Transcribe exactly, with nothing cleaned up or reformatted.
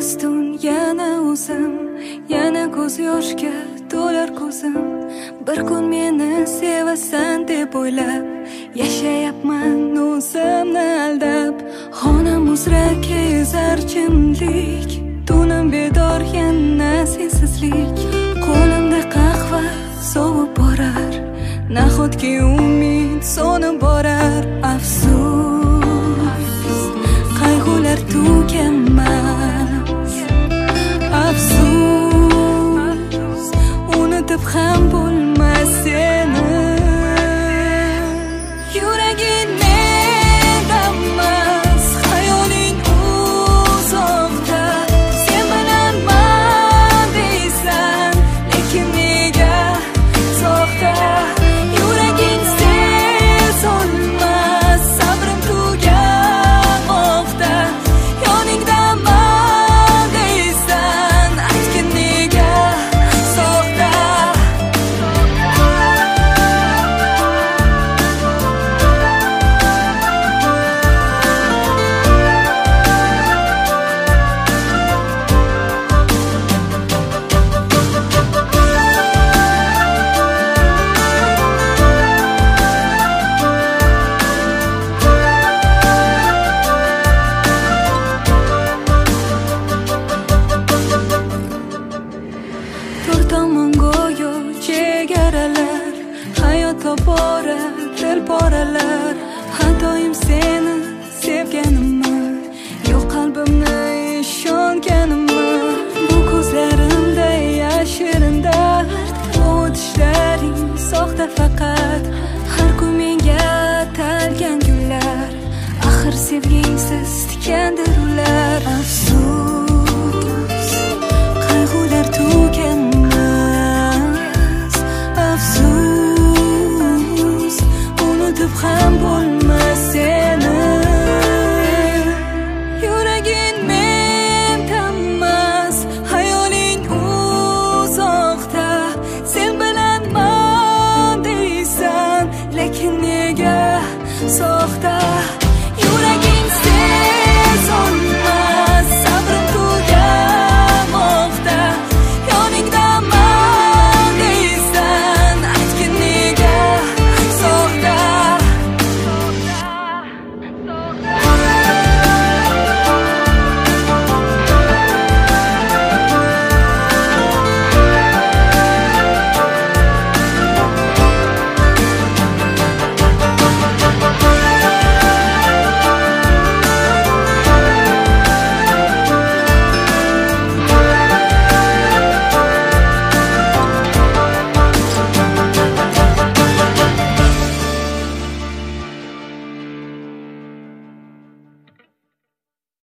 tun yana o'zim, yana ko'z yoshga to'lar ko'zim. Bir kun meni sevasan deb o'ylab yashayapman o'zimni aldab. Xonam uzra kezar jimlik, tunim bedor yana sensizlik. Qo'limda qahva sovib borar, nahotki umid so'nib borar. Afsus